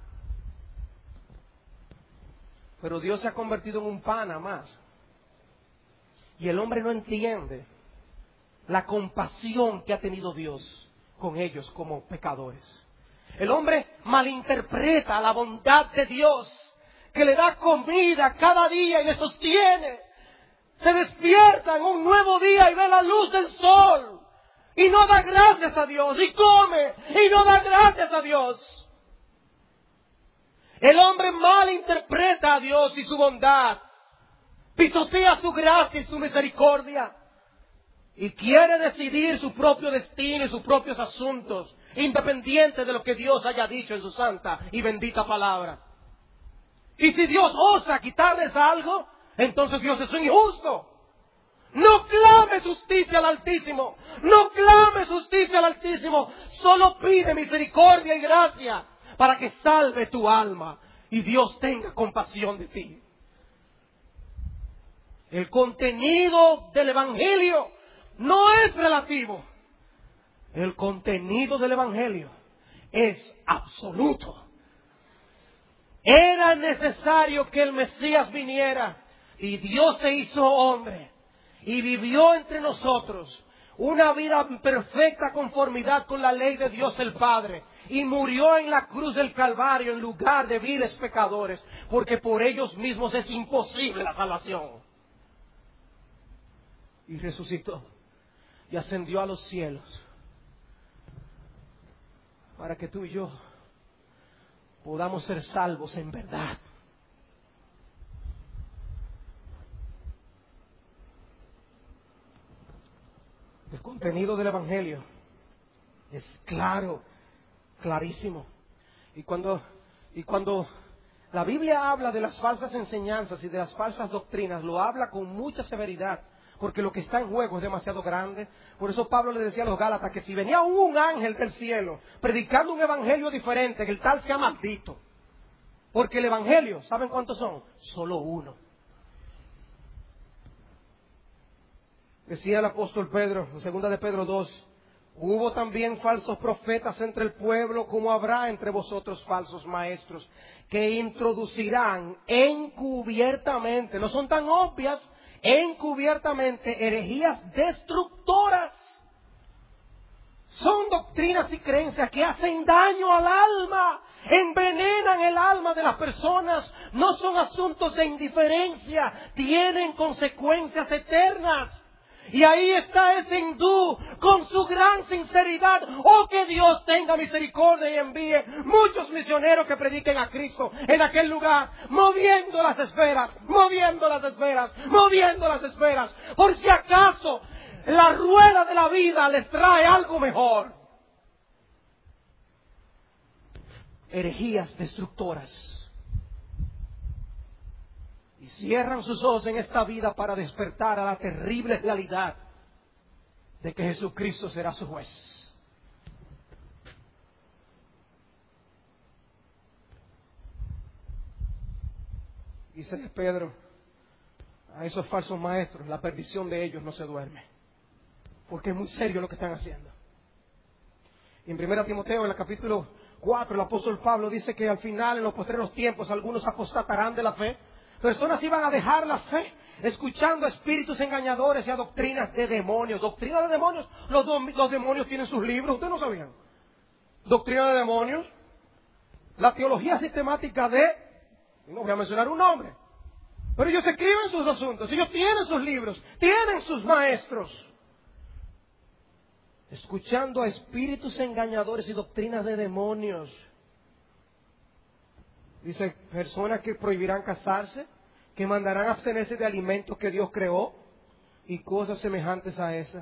Pero Dios se ha convertido en un pana más. Y el hombre no entiende la compasión que ha tenido Dios con ellos como pecadores. El hombre malinterpreta la bondad de Dios, que le da comida cada día y le sostiene. Se despierta en un nuevo día y ve la luz del sol. Y no da gracias a Dios. Y come y no da gracias a Dios. El hombre malinterpreta a Dios y su bondad. Pisotea su gracia y su misericordia. Y quiere decidir su propio destino y sus propios asuntos, independiente de lo que Dios haya dicho en su santa y bendita palabra. Y si Dios osa quitarles algo, entonces Dios es un injusto. No clames justicia al Altísimo. No clames justicia al Altísimo. Solo pide misericordia y gracia para que salve tu alma y Dios tenga compasión de ti. El contenido del Evangelio no es relativo. El contenido del Evangelio es absoluto. Era necesario que el Mesías viniera y Dios se hizo hombre y vivió entre nosotros una vida en perfecta conformidad con la ley de Dios el Padre y murió en la cruz del Calvario en lugar de viles pecadores, porque por ellos mismos es imposible la salvación. Y resucitó y ascendió a los cielos para que tú y yo podamos ser salvos en verdad. El contenido del Evangelio es claro, clarísimo. Y cuando, y cuando la Biblia habla de las falsas enseñanzas y de las falsas doctrinas, lo habla con mucha severidad, porque lo que está en juego es demasiado grande. Por eso Pablo le decía a los Gálatas que si venía un ángel del cielo predicando un evangelio diferente, que el tal sea maldito. Porque el evangelio, ¿saben cuántos son? Solo uno. Decía el apóstol Pedro, en segunda de Pedro dos, hubo también falsos profetas entre el pueblo, como habrá entre vosotros falsos maestros, que introducirán encubiertamente, no son tan obvias, encubiertamente herejías destructoras. Son doctrinas y creencias que hacen daño al alma, envenenan el alma de las personas. No son asuntos de indiferencia, tienen consecuencias eternas. Y ahí está ese hindú con su gran sinceridad. Oh, que Dios tenga misericordia y envíe muchos misioneros que prediquen a Cristo en aquel lugar, moviendo las esferas, moviendo las esferas, moviendo las esferas. Por si acaso la rueda de la vida les trae algo mejor. Herejías destructoras. Y cierran sus ojos en esta vida para despertar a la terrible realidad de que Jesucristo será su juez. Dice Pedro a esos falsos maestros, la perdición de ellos no se duerme, porque es muy serio lo que están haciendo. Y en primera Timoteo, en el capítulo cuatro, el apóstol Pablo dice que al final, en los postreros tiempos, algunos apostatarán de la fe. Personas iban a dejar la fe, escuchando a espíritus engañadores y a doctrinas de demonios. Doctrina de demonios. Los, do- los demonios tienen sus libros, ¿ustedes no sabían? Doctrina de demonios. La teología sistemática de... No voy a mencionar un nombre. Pero ellos escriben sus asuntos. Ellos tienen sus libros. Tienen sus maestros. Escuchando a espíritus engañadores y doctrinas de demonios. Dice, personas que prohibirán casarse, que mandarán abstenerse de alimentos que Dios creó y cosas semejantes a esas.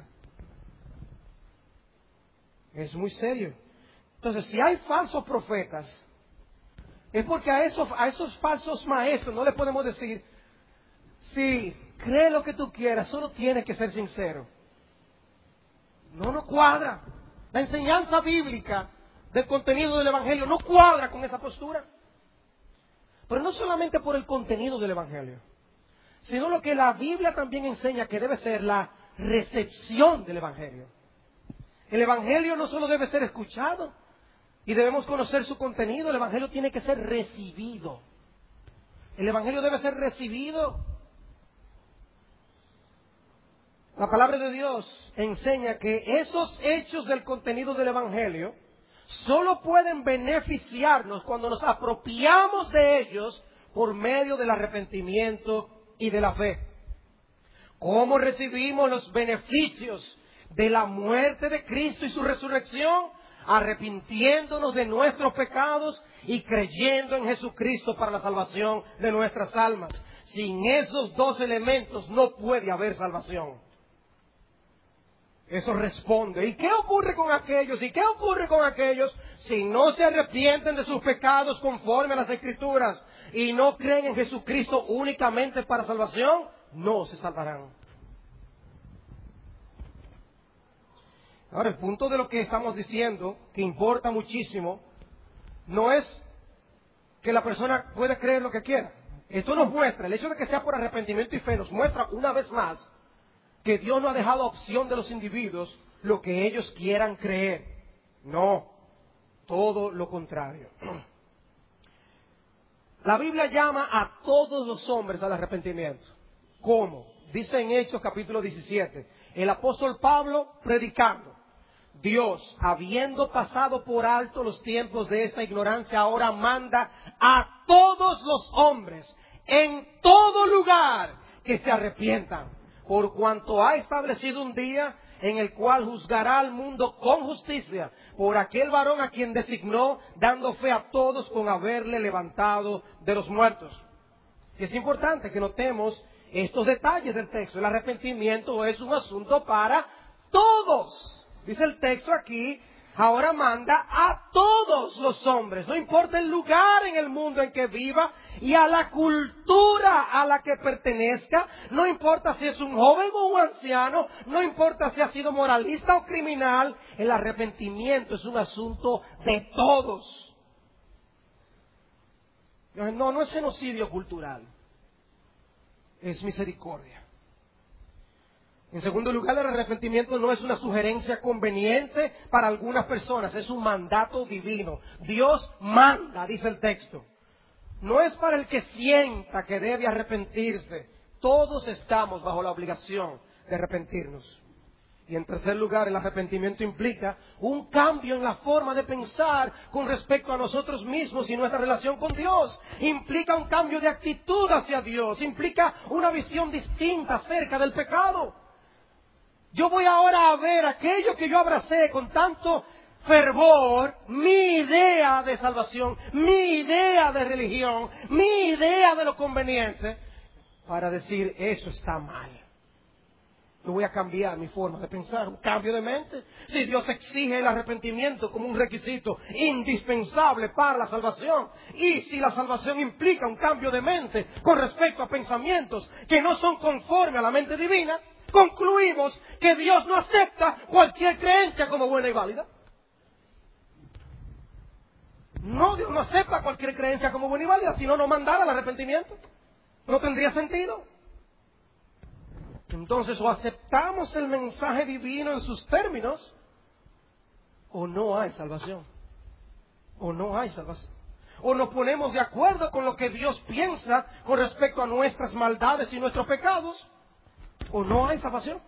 Es muy serio. Entonces, si hay falsos profetas, es porque a esos, a esos falsos maestros no les podemos decir, sí, cree lo que tú quieras, solo tienes que ser sincero. No nos cuadra. La enseñanza bíblica del contenido del Evangelio no cuadra con esa postura. Pero no solamente por el contenido del Evangelio, sino lo que la Biblia también enseña que debe ser la recepción del Evangelio. El Evangelio no solo debe ser escuchado y debemos conocer su contenido, el Evangelio tiene que ser recibido. El Evangelio debe ser recibido. La palabra de Dios enseña que esos hechos del contenido del Evangelio solo pueden beneficiarnos cuando nos apropiamos de ellos por medio del arrepentimiento y de la fe. ¿Cómo recibimos los beneficios de la muerte de Cristo y su resurrección? Arrepintiéndonos de nuestros pecados y creyendo en Jesucristo para la salvación de nuestras almas. Sin esos dos elementos no puede haber salvación. Eso responde. ¿Y qué ocurre con aquellos? ¿Y qué ocurre con aquellos si no se arrepienten de sus pecados conforme a las Escrituras y no creen en Jesucristo únicamente para salvación? No se salvarán. Ahora, el punto de lo que estamos diciendo, que importa muchísimo, no es que la persona pueda creer lo que quiera. Esto nos muestra, el hecho de que sea por arrepentimiento y fe, nos muestra una vez más que Dios no ha dejado a opción de los individuos lo que ellos quieran creer. No, todo lo contrario. La Biblia llama a todos los hombres al arrepentimiento. ¿Cómo? Dice en Hechos capítulo diecisiete, el apóstol Pablo predicando. Dios, habiendo pasado por alto los tiempos de esta ignorancia, ahora manda a todos los hombres, en todo lugar, que se arrepientan, por cuanto ha establecido un día en el cual juzgará al mundo con justicia por aquel varón a quien designó, dando fe a todos con haberle levantado de los muertos. Y es importante que notemos estos detalles del texto. El arrepentimiento es un asunto para todos. Dice el texto aquí, ahora manda a todos los hombres, no importa el lugar en el mundo en que viva y a la cultura a la que pertenezca, no importa si es un joven o un anciano, no importa si ha sido moralista o criminal, el arrepentimiento es un asunto de todos. No, no es genocidio cultural, es misericordia. En segundo lugar, el arrepentimiento no es una sugerencia conveniente para algunas personas, es un mandato divino. Dios manda, dice el texto. No es para el que sienta que debe arrepentirse. Todos estamos bajo la obligación de arrepentirnos. Y en tercer lugar, el arrepentimiento implica un cambio en la forma de pensar con respecto a nosotros mismos y nuestra relación con Dios. Implica un cambio de actitud hacia Dios. Implica una visión distinta acerca del pecado. Yo voy ahora a ver aquello que yo abracé con tanto fervor, mi idea de salvación, mi idea de religión, mi idea de lo conveniente, para decir, eso está mal. Yo voy a cambiar mi forma de pensar, un cambio de mente. Si Dios exige el arrepentimiento como un requisito indispensable para la salvación, y si la salvación implica un cambio de mente con respecto a pensamientos que no son conformes a la mente divina, concluimos que Dios no acepta cualquier creencia como buena y válida. No, Dios no acepta cualquier creencia como buena y válida, si no, no mandara el arrepentimiento. No tendría sentido. Entonces, o aceptamos el mensaje divino en sus términos, o no hay salvación. O no hay salvación. O nos ponemos de acuerdo con lo que Dios piensa con respecto a nuestras maldades y nuestros pecados, o no hay salvación.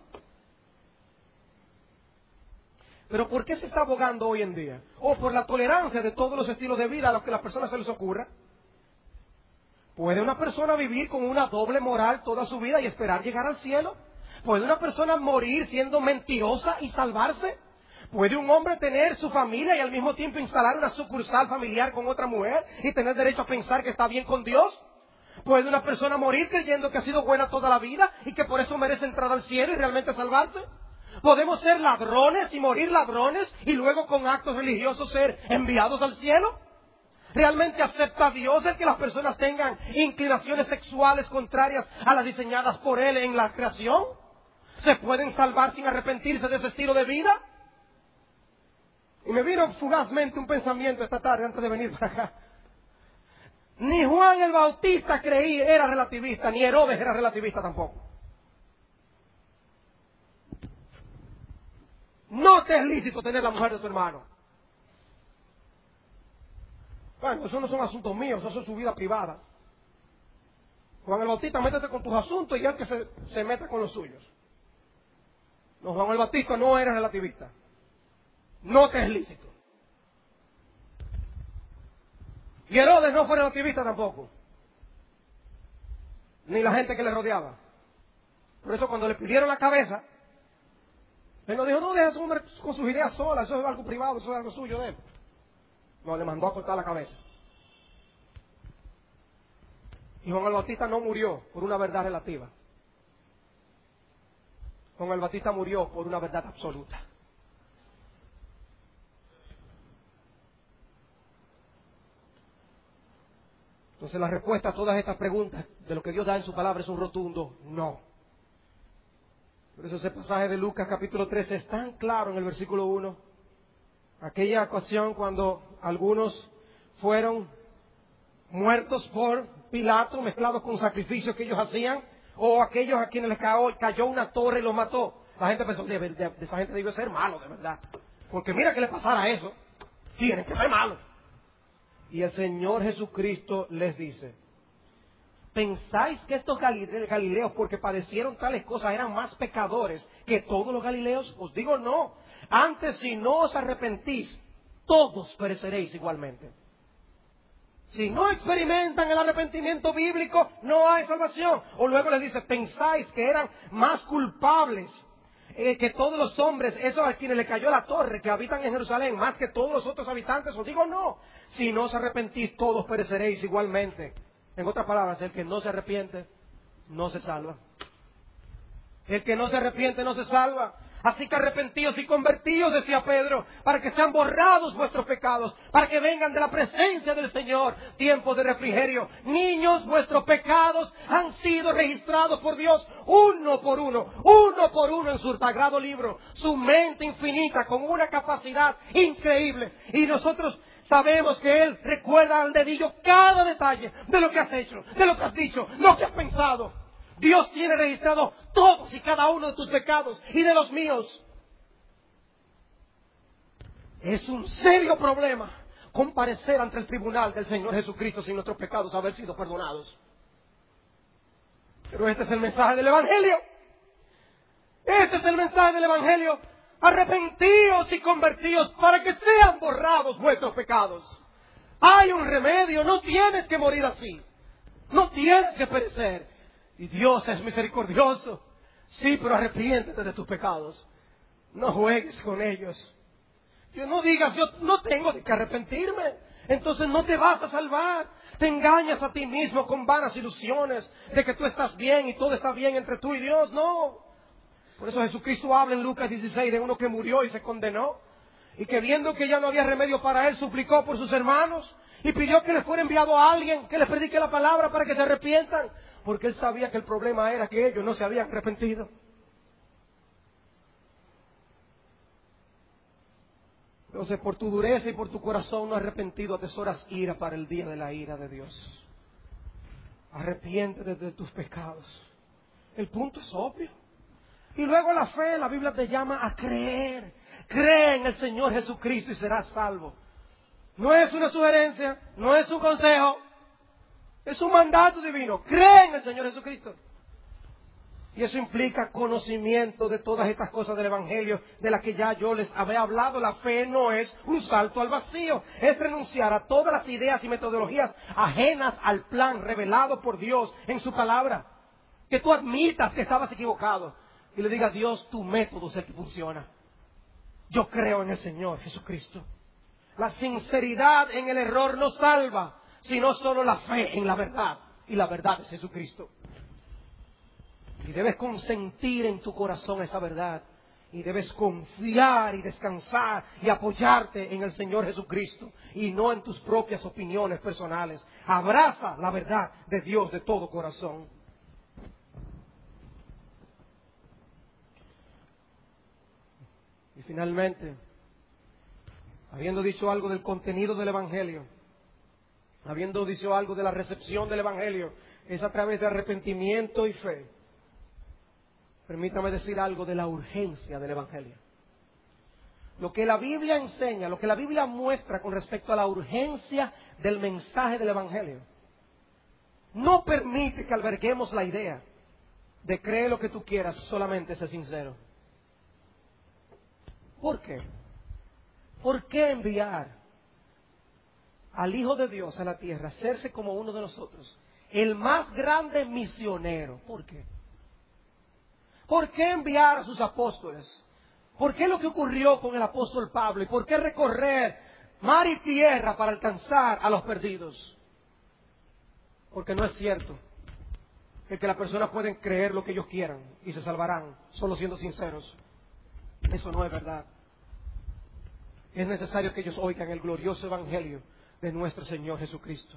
Pero ¿por qué se está abogando hoy en día? O por la tolerancia de todos los estilos de vida a los que las personas se les ocurra. ¿Puede una persona vivir con una doble moral toda su vida y esperar llegar al cielo? ¿Puede una persona morir siendo mentirosa y salvarse? ¿Puede un hombre tener su familia y al mismo tiempo instalar una sucursal familiar con otra mujer y tener derecho a pensar que está bien con Dios? ¿Puede una persona morir creyendo que ha sido buena toda la vida y que por eso merece entrar al cielo y realmente salvarse? ¿Podemos ser ladrones y morir ladrones y luego con actos religiosos ser enviados al cielo? ¿Realmente acepta Dios el que las personas tengan inclinaciones sexuales contrarias a las diseñadas por Él en la creación? ¿Se pueden salvar sin arrepentirse de ese estilo de vida? Y me vino fugazmente un pensamiento esta tarde antes de venir para acá. Ni Juan el Bautista creí era relativista, ni Herodes era relativista tampoco. No te es lícito tener la mujer de tu hermano. Bueno, eso no son asuntos míos, eso es su vida privada. Juan el Bautista, métete con tus asuntos y él que se, se meta con los suyos. No, Juan el Bautista no era relativista. No te es lícito. Y Herodes no fue relativista tampoco. Ni la gente que le rodeaba. Por eso cuando le pidieron la cabeza, él no dijo, no, deja a ese hombre con sus ideas solas, eso es algo privado, eso es algo suyo de él. No, le mandó a cortar la cabeza. Y Juan el Bautista no murió por una verdad relativa. Juan el Bautista murió por una verdad absoluta. Entonces la respuesta a todas estas preguntas de lo que Dios da en su palabra es un rotundo no. Por eso ese pasaje de Lucas capítulo trece es tan claro en el versículo uno. Aquella ocasión cuando algunos fueron muertos por Pilato, mezclados con sacrificios que ellos hacían, o aquellos a quienes les cayó, cayó una torre y los mató. La gente pensó, de, de, de esa gente debió ser malo, de verdad. Porque mira que le pasara eso, tienen que ser malos. Y el Señor Jesucristo les dice, ¿pensáis que estos galileos, porque padecieron tales cosas, eran más pecadores que todos los galileos? Os digo no. Antes, si no os arrepentís, todos pereceréis igualmente. Si no experimentan el arrepentimiento bíblico, no hay salvación. O luego les dice, ¿pensáis que eran más culpables eh, que todos los hombres, esos a quienes le cayó la torre, que habitan en Jerusalén, más que todos los otros habitantes? Os digo no. Si no os arrepentís, todos pereceréis igualmente. En otras palabras, el que no se arrepiente, no se salva. El que no se arrepiente, no se salva. Así que arrepentíos y convertíos, decía Pedro, para que sean borrados vuestros pecados, para que vengan de la presencia del Señor tiempos de refrigerio. Niños, vuestros pecados han sido registrados por Dios uno por uno, uno por uno en su sagrado libro. Su mente infinita, con una capacidad increíble. Y nosotros sabemos que Él recuerda al dedillo cada detalle de lo que has hecho, de lo que has dicho, lo que has pensado. Dios tiene registrado todos y cada uno de tus pecados y de los míos. Es un serio problema comparecer ante el tribunal del Señor Jesucristo sin nuestros pecados haber sido perdonados. Pero este es el mensaje del Evangelio. Este es el mensaje del Evangelio. Arrepentíos y convertíos para que sean borrados vuestros pecados. Hay un remedio, no tienes que morir así. No tienes que perecer. Y Dios es misericordioso. Sí, pero arrepiéntete de tus pecados. No juegues con ellos. Yo no digas, yo no tengo de qué arrepentirme. Entonces no te vas a salvar. Te engañas a ti mismo con vanas ilusiones de que tú estás bien y todo está bien entre tú y Dios. No. Por eso Jesucristo habla en Lucas dieciséis de uno que murió y se condenó. Y que viendo que ya no había remedio para él, suplicó por sus hermanos. Y pidió que le fuera enviado a alguien que les predique la palabra para que se arrepientan. Porque él sabía que el problema era que ellos no se habían arrepentido. Entonces, por tu dureza y por tu corazón no arrepentido, atesoras ira para el día de la ira de Dios. Arrepiéntete de tus pecados. El punto es obvio. Y luego la fe, la Biblia te llama a creer. Cree en el Señor Jesucristo y serás salvo. No es una sugerencia, no es un consejo. Es un mandato divino. Cree en el Señor Jesucristo. Y eso implica conocimiento de todas estas cosas del Evangelio de las que ya yo les había hablado. La fe no es un salto al vacío. Es renunciar a todas las ideas y metodologías ajenas al plan revelado por Dios en su palabra. Que tú admitas que estabas equivocado. Y le digas, Dios, tu método es el que funciona. Yo creo en el Señor Jesucristo. La sinceridad en el error no salva, sino solo la fe en la verdad. Y la verdad es Jesucristo. Y debes consentir en tu corazón esa verdad. Y debes confiar y descansar y apoyarte en el Señor Jesucristo. Y no en tus propias opiniones personales. Abraza la verdad de Dios de todo corazón. Y finalmente, habiendo dicho algo del contenido del Evangelio, habiendo dicho algo de la recepción del Evangelio, es a través de arrepentimiento y fe. Permítame decir algo de la urgencia del Evangelio. Lo que la Biblia enseña, lo que la Biblia muestra con respecto a la urgencia del mensaje del Evangelio, no permite que alberguemos la idea de creer lo que tú quieras, solamente sé sincero. ¿Por qué? ¿Por qué enviar al Hijo de Dios a la tierra, hacerse como uno de nosotros, el más grande misionero? ¿Por qué? ¿Por qué enviar a sus apóstoles? ¿Por qué lo que ocurrió con el apóstol Pablo? ¿Y por qué recorrer mar y tierra para alcanzar a los perdidos? Porque no es cierto el que las personas pueden creer lo que ellos quieran y se salvarán, solo siendo sinceros. Eso no es verdad. Es necesario que ellos oigan el glorioso evangelio de nuestro Señor Jesucristo.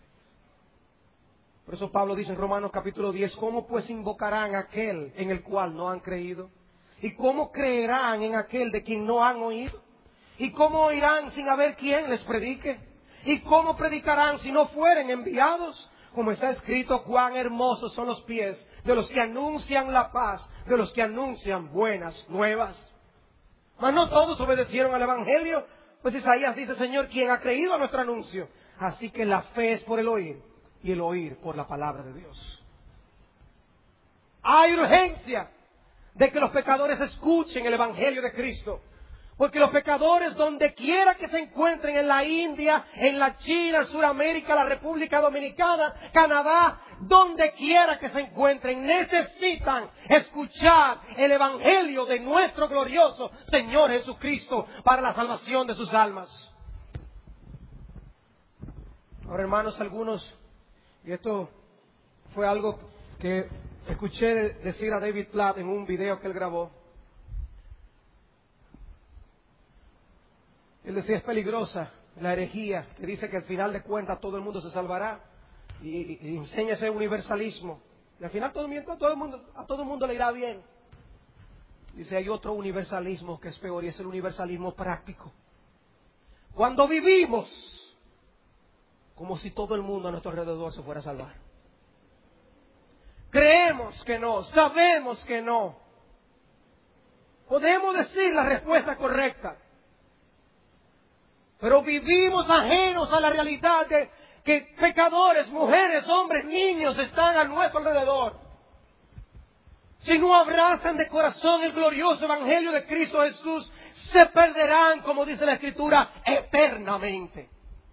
Por eso Pablo dice en Romanos capítulo diez, ¿cómo pues invocarán a aquel en el cual no han creído? ¿Y cómo creerán en aquel de quien no han oído? ¿Y cómo oirán sin haber quien les predique? ¿Y cómo predicarán si no fueren enviados? Como está escrito, cuán hermosos son los pies de los que anuncian la paz, de los que anuncian buenas nuevas. Mas no todos obedecieron al Evangelio, pues Isaías dice, Señor, ¿quién ha creído a nuestro anuncio? Así que la fe es por el oír, y el oír por la palabra de Dios. Hay urgencia de que los pecadores escuchen el Evangelio de Cristo. Porque los pecadores, donde quiera que se encuentren, en la India, en la China, Sudamérica, la República Dominicana, Canadá, donde quiera que se encuentren, necesitan escuchar el Evangelio de nuestro glorioso Señor Jesucristo para la salvación de sus almas. Ahora, hermanos, algunos, y esto fue algo que escuché decir a David Platt en un video que él grabó. Él decía, es peligrosa la herejía que dice que al final de cuentas todo el mundo se salvará y, y, y enseña ese universalismo. Y al final todo, todo el mundo, a todo el mundo le irá bien. Dice, hay otro universalismo que es peor y es el universalismo práctico. Cuando vivimos como si todo el mundo a nuestro alrededor se fuera a salvar. Creemos que no, sabemos que no. Podemos decir la respuesta correcta. Pero vivimos ajenos a la realidad de que pecadores, mujeres, hombres, niños están a nuestro alrededor. Si no abrazan de corazón el glorioso evangelio de Cristo Jesús, se perderán, como dice la Escritura, eternamente.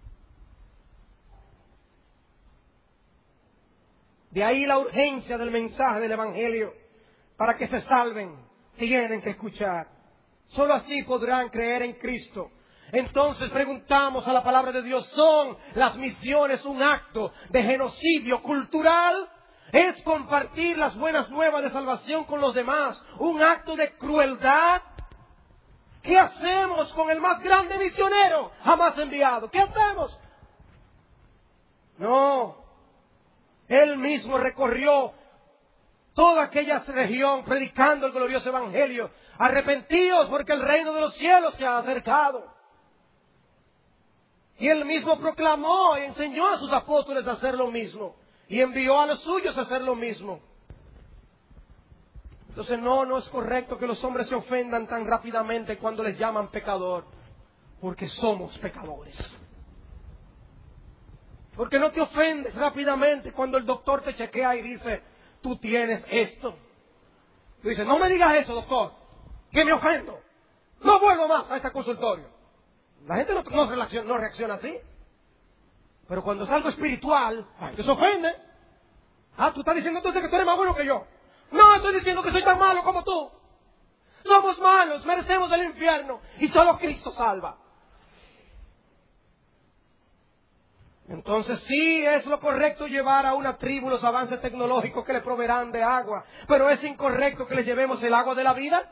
De ahí la urgencia del mensaje del evangelio. Para que se salven, tienen que escuchar. Solo así podrán creer en Cristo. Entonces preguntamos a la palabra de Dios, ¿son las misiones un acto de genocidio cultural? ¿Es compartir las buenas nuevas de salvación con los demás un acto de crueldad? ¿Qué hacemos con el más grande misionero jamás enviado? ¿Qué hacemos? No, él mismo recorrió toda aquella región predicando el glorioso evangelio. Arrepentíos porque el reino de los cielos se ha acercado. Y él mismo proclamó y enseñó a sus apóstoles a hacer lo mismo. Y envió a los suyos a hacer lo mismo. Entonces no, no es correcto que los hombres se ofendan tan rápidamente cuando les llaman pecador. Porque somos pecadores. Porque no te ofendes rápidamente cuando el doctor te chequea y dice, tú tienes esto. Tú dices, no me digas eso, doctor, que me ofendo. No vuelvo más a este consultorio. La gente no, no, reacciona, no reacciona así. Pero cuando es algo espiritual, ay, que se ofende. Ah, tú estás diciendo entonces que tú eres más bueno que yo. No, estoy diciendo que soy tan malo como tú. Somos malos, merecemos el infierno. Y solo Cristo salva. Entonces sí es lo correcto llevar a una tribu los avances tecnológicos que le proveerán de agua. Pero es incorrecto que le llevemos el agua de la vida.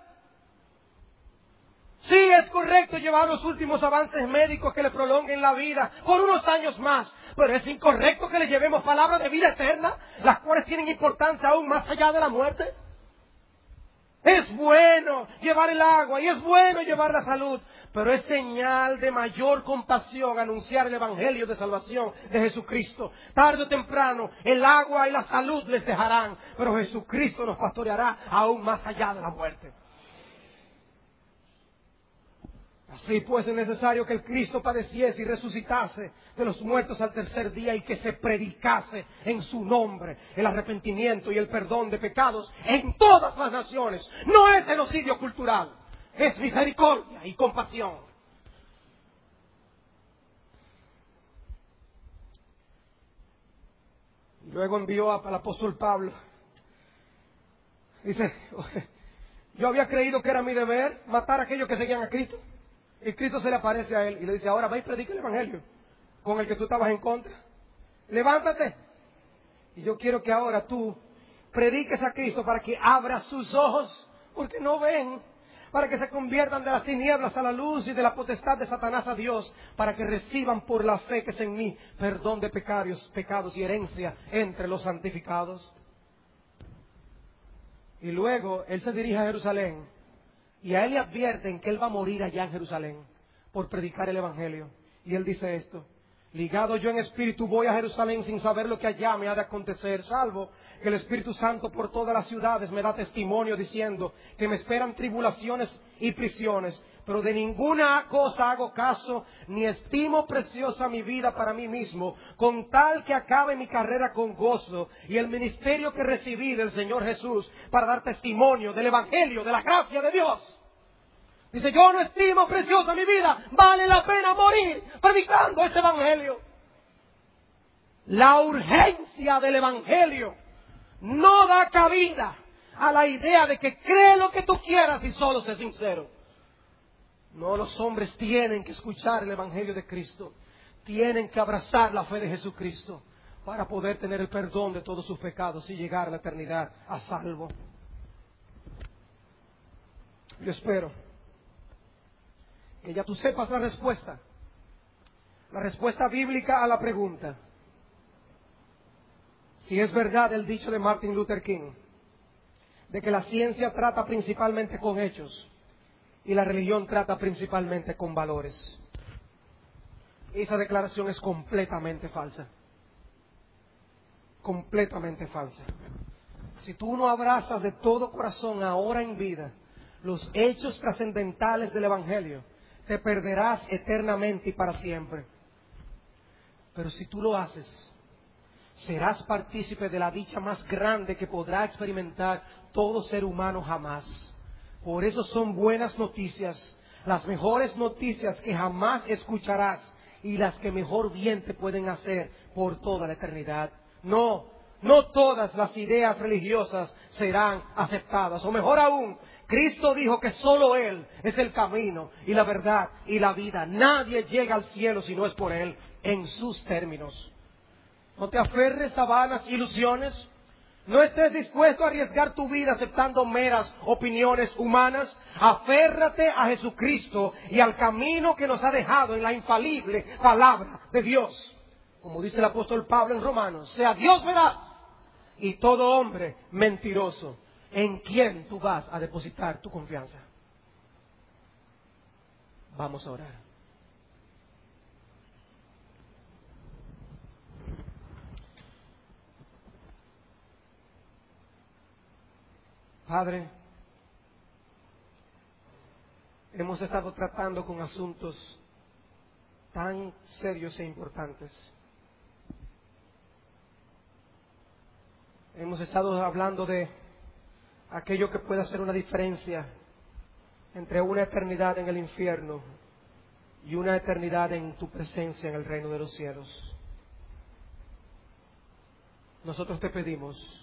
Sí, es correcto llevar los últimos avances médicos que le prolonguen la vida por unos años más, pero es incorrecto que le llevemos palabras de vida eterna, las cuales tienen importancia aún más allá de la muerte. Es bueno llevar el agua y es bueno llevar la salud, Pero es señal de mayor compasión anunciar el Evangelio de salvación de Jesucristo. Tarde o temprano el agua y la salud les dejarán, pero Jesucristo nos pastoreará aún más allá de la muerte. Así pues es necesario que el Cristo padeciese y resucitase de los muertos al tercer día y que se predicase en su nombre el arrepentimiento y el perdón de pecados en todas las naciones. No es genocidio cultural. Es misericordia y compasión. Y luego envió al apóstol Pablo. Dice, yo había creído que era mi deber matar a aquellos que seguían a Cristo. Y Cristo se le aparece a él y le dice, ahora ve y predica el Evangelio con el que tú estabas en contra. Levántate. Y yo quiero que ahora tú prediques a Cristo para que abra sus ojos, porque no ven, para que se conviertan de las tinieblas a la luz y de la potestad de Satanás a Dios, para que reciban por la fe que es en mí perdón de pecados, pecados y herencia entre los santificados. Y luego él se dirige a Jerusalén y a él le advierten que él va a morir allá en Jerusalén por predicar el Evangelio. Y él dice esto: ligado yo en espíritu voy a Jerusalén sin saber lo que allá me ha de acontecer, salvo que el Espíritu Santo por todas las ciudades me da testimonio diciendo que me esperan tribulaciones y prisiones. Pero de ninguna cosa hago caso, ni estimo preciosa mi vida para mí mismo, con tal que acabe mi carrera con gozo y el ministerio que recibí del Señor Jesús para dar testimonio del Evangelio, de la gracia de Dios. Dice, yo no estimo preciosa mi vida, vale la pena morir predicando este Evangelio. La urgencia del Evangelio no da cabida a la idea de que cree lo que tú quieras y solo sé sincero. No, los hombres tienen que escuchar el Evangelio de Cristo. Tienen que abrazar la fe de Jesucristo para poder tener el perdón de todos sus pecados y llegar a la eternidad a salvo. Yo espero que ya tú sepas la respuesta. La respuesta bíblica a la pregunta. Si es verdad el dicho de Martin Luther King, de que la ciencia trata principalmente con hechos y la religión trata principalmente con valores. Esa declaración es completamente falsa. Completamente falsa. Si tú no abrazas de todo corazón ahora en vida los hechos trascendentales del Evangelio, te perderás eternamente y para siempre. Pero si tú lo haces, serás partícipe de la dicha más grande que podrá experimentar todo ser humano jamás. Por eso son buenas noticias, las mejores noticias que jamás escucharás y las que mejor bien te pueden hacer por toda la eternidad. No, no todas las ideas religiosas serán aceptadas. O mejor aún, Cristo dijo que solo Él es el camino y la verdad y la vida. Nadie llega al cielo si no es por Él, en sus términos. No te aferres a vanas ilusiones. No estés dispuesto a arriesgar tu vida aceptando meras opiniones humanas. Aférrate a Jesucristo y al camino que nos ha dejado en la infalible palabra de Dios. Como dice el apóstol Pablo en Romanos, sea Dios veraz y todo hombre mentiroso, en quien tú vas a depositar tu confianza. Vamos a orar. Padre, hemos estado tratando con asuntos tan serios e importantes. Hemos estado hablando de aquello que puede hacer una diferencia entre una eternidad en el infierno y una eternidad en tu presencia en el reino de los cielos. Nosotros te pedimos,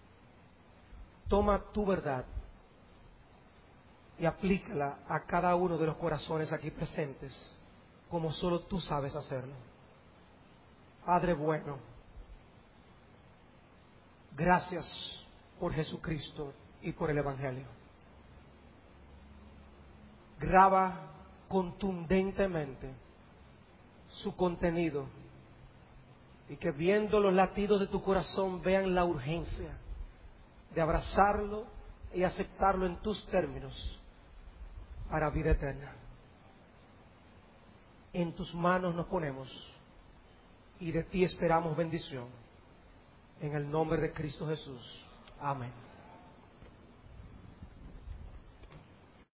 toma tu verdad y aplícala a cada uno de los corazones aquí presentes, como solo tú sabes hacerlo. Padre bueno, gracias por Jesucristo y por el Evangelio. Graba contundentemente su contenido y que viendo los latidos de tu corazón vean la urgencia de abrazarlo y aceptarlo en tus términos para vida eterna. en tus manos nos ponemos y de ti esperamos bendición. En el nombre de Cristo Jesús. Amén.